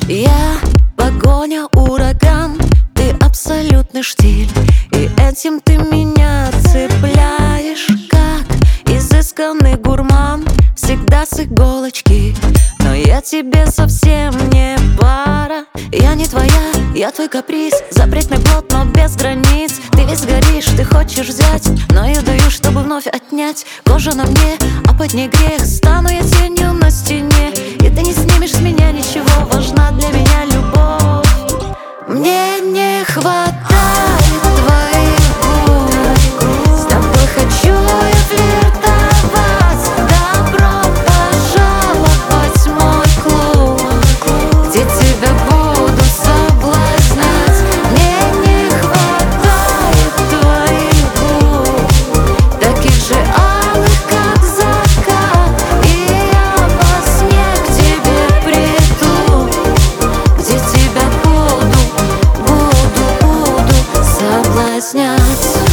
Я погоня, ураган, ты абсолютный штиль. И этим ты меня цепляешь, как изысканный гурман, всегда с иголочки. Но я тебе совсем не пара. Я не твоя, я твой каприз, запретный плод, но без границ. Ты весь горишь, ты хочешь взять, но я даю, чтобы вновь отнять. Кожа на мне, а под ней грех. Стану я тенью на стене, и ты не снимешь с меня ничего. Важна для меня любовь. Мне не хватает твоих губ, с тобой хочу я флиртовать. Добро пожаловать в мой клуб, где тебя буду соблазнять. Мне не хватает твоих губ, таких же алых, как закат. И я во сне к тебе приду, где тебя буду соблазнять.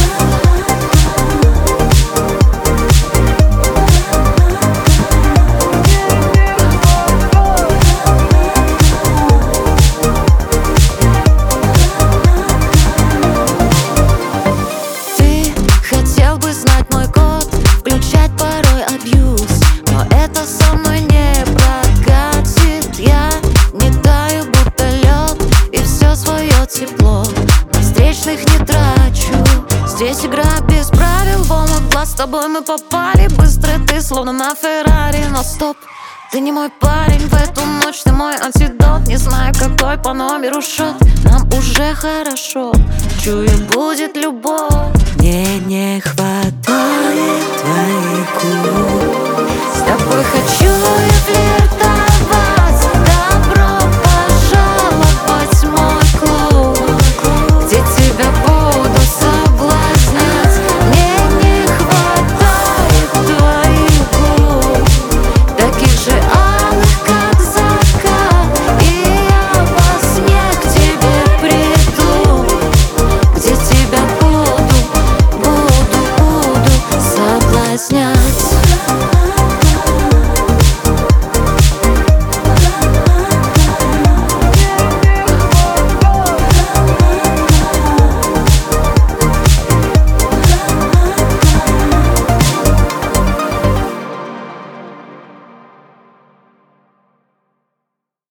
Ты хотел бы знать мой код, включать порой абьюз, но это со мной не прокатит. Я не таю, будто лед, и все свое тепло на встречных не трачу. Здесь игра без правил, в омут глаз, с тобой мы попали быстро, ты словно на Феррари. Но стоп, ты не мой парень, в эту ночь ты мой антидот. Не знаю, какой по номеру счет, нам уже хорошо, чую, будет любовь. Мне не хватает твоих губ,